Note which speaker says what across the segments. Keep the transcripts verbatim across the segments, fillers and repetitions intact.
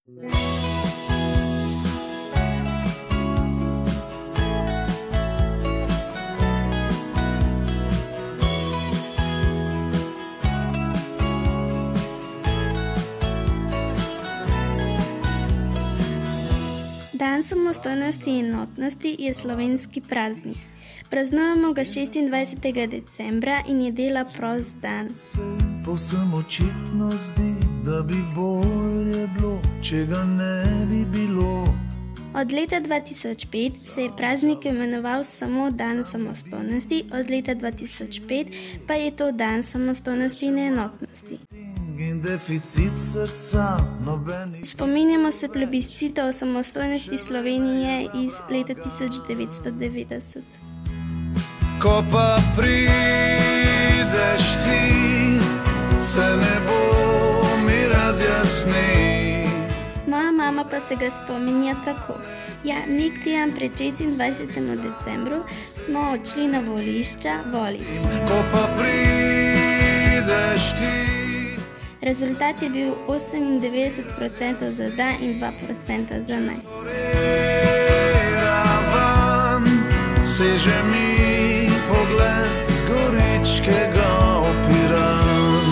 Speaker 1: Dan samostojnosti in enotnosti je slovenski praznik. Praznujemo ga šestindvajsetega decembra in je dela prost dan.
Speaker 2: Povsem očitno zdi, da bi bolje bilo, če ga ne bi bilo.
Speaker 1: Od leta dva tisoč pet se je praznik imenoval samo dan samostojnosti, od leta dva tisoč pet pa je to dan samostojnosti in enotnosti.
Speaker 2: In deficit srca, nobeni...
Speaker 1: Spominjamo se plebiscita o samostojnosti Slovenije iz leta tisoč devetsto devetdeset.
Speaker 2: Ko pa prideš ti, se nebo mi razjasni.
Speaker 1: Moja mama pa se ga spominja tako. Ja, nek teden pred šestindvajsetim decembru smo odšli na volišča voliti.
Speaker 2: Ko pa prideš ti.
Speaker 1: Rezultat je bil osemindevetdeset procentov za da in dva procenta za ne.
Speaker 2: Seže mi pogled z goričkega opiran.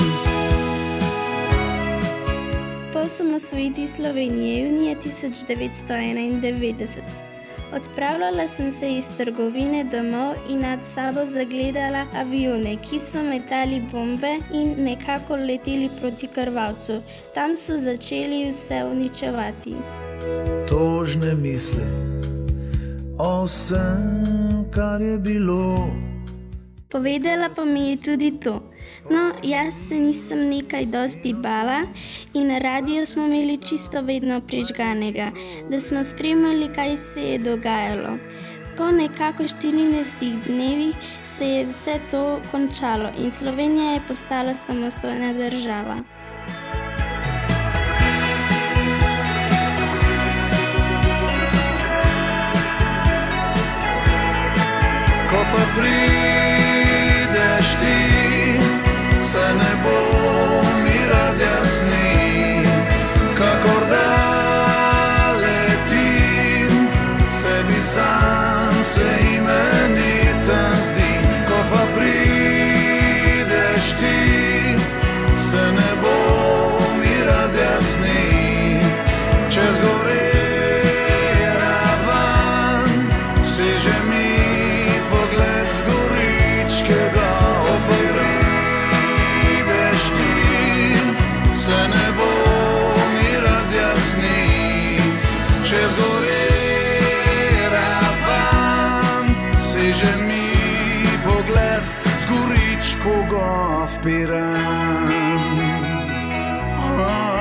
Speaker 1: Po osamosvojitvi Slovenije junija tisoč devetsto enaindevetdeset odpravljala sem se iz trgovine domov in nad sabo zagledala avione, ki so metali bombe in nekako leteli proti Krvavcu. Tam so začeli vse uničevati.
Speaker 2: Tožne misli o vsem, kar je bilo.
Speaker 1: Povedala pa mi je tudi to. No, jaz se nisem nekaj dosti bala in na radiju smo imeli čisto vedno prižganega, da smo spremljali, kaj se je dogajalo. Po nekako štirinajstih dnevih se je vse to končalo in Slovenija je postala samostojna država.
Speaker 2: Ko pa prideš ti, se nebo mi razjasni, kakor da letim, sebi sam se imenitem zdim. Ko pa prideš ti, se nebo mi razjasni, čez gore ravan, seže mi pogled z goričkega opira. Se nebo mi razjasni, čez gore ravan, seže mi pogled z goričkega vpiran.